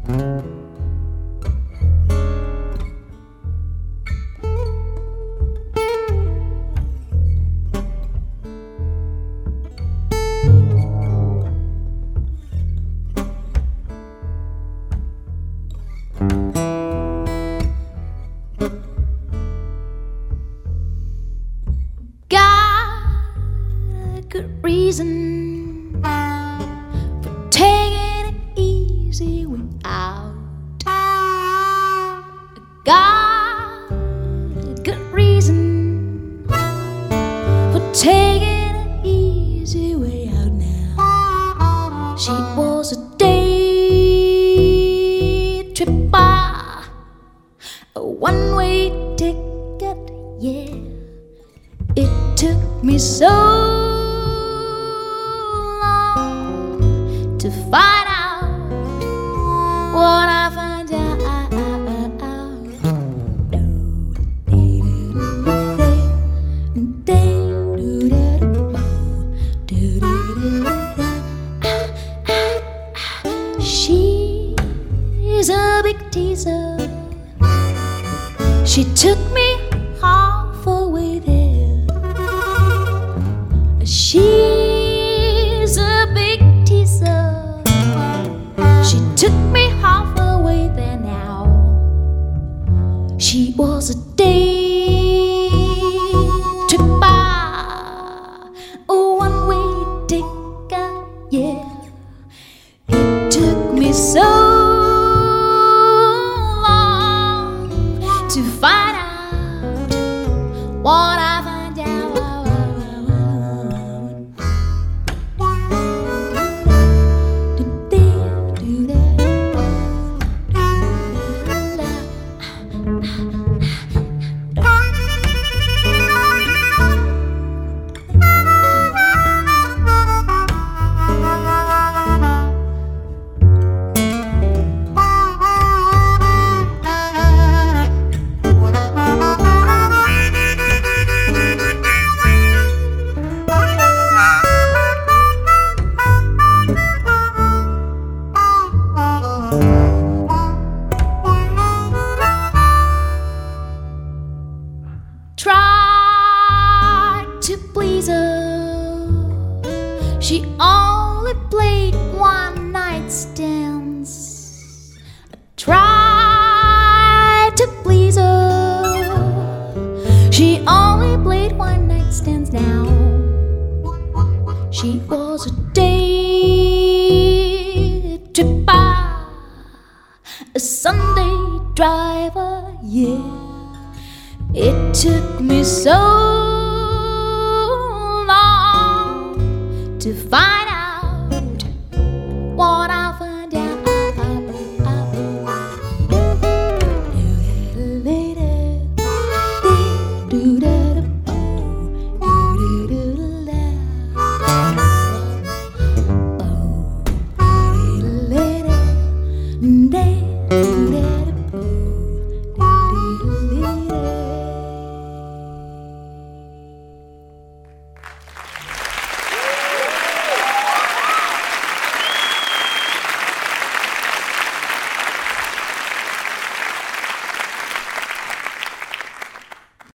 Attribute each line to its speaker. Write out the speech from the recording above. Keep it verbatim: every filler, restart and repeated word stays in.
Speaker 1: Good reason for taking it easy without got a good reason for taking it easy way out now. She was a day tripper, a one-way ticket, yeah. It took me so to find out what I find out. She's a big teaser. She took me halfway there. She's a big teaser. She took me half away there now. She was a day tripper, a one-way ticket, yeah. It took me so long to find out what I find out. Tried to please her. She only played one night stands. I tried to please her. She only played one night stands now. She was a day tripper, a Sunday driver, yeah. It took me so long to find